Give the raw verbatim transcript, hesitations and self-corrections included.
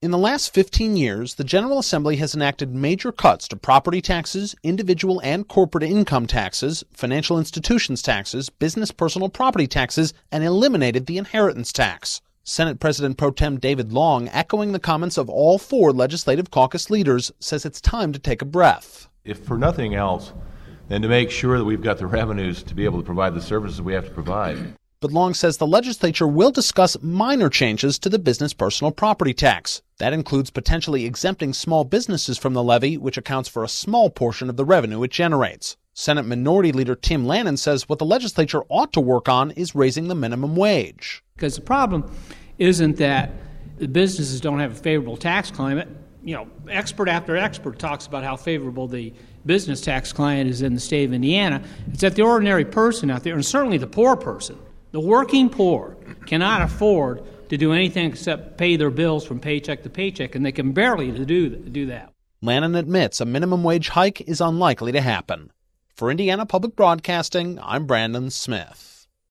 In the last fifteen years, the General Assembly has enacted major cuts to property taxes, individual and corporate income taxes, financial institutions taxes, business personal property taxes, and eliminated the inheritance tax. Senate President Pro Tem David Long, echoing the comments of all four Legislative Caucus leaders, says it's time to take a breath. If for nothing else, then to make sure that we've got the revenues to be able to provide the services we have to provide. But Long says the legislature will discuss minor changes to the business personal property tax. That includes potentially exempting small businesses from the levy, which accounts for a small portion of the revenue it generates. Senate Minority Leader Tim Lannon says what the legislature ought to work on is raising the minimum wage. Because the problem isn't that the businesses don't have a favorable tax climate. You know, expert after expert talks about how favorable the business tax climate is in the state of Indiana. It's that the ordinary person out there, and certainly the poor person, the working poor, cannot afford to do anything except pay their bills from paycheck to paycheck, and they can barely do, do that. Lannon admits a minimum wage hike is unlikely to happen. For Indiana Public Broadcasting, I'm Brandon Smith.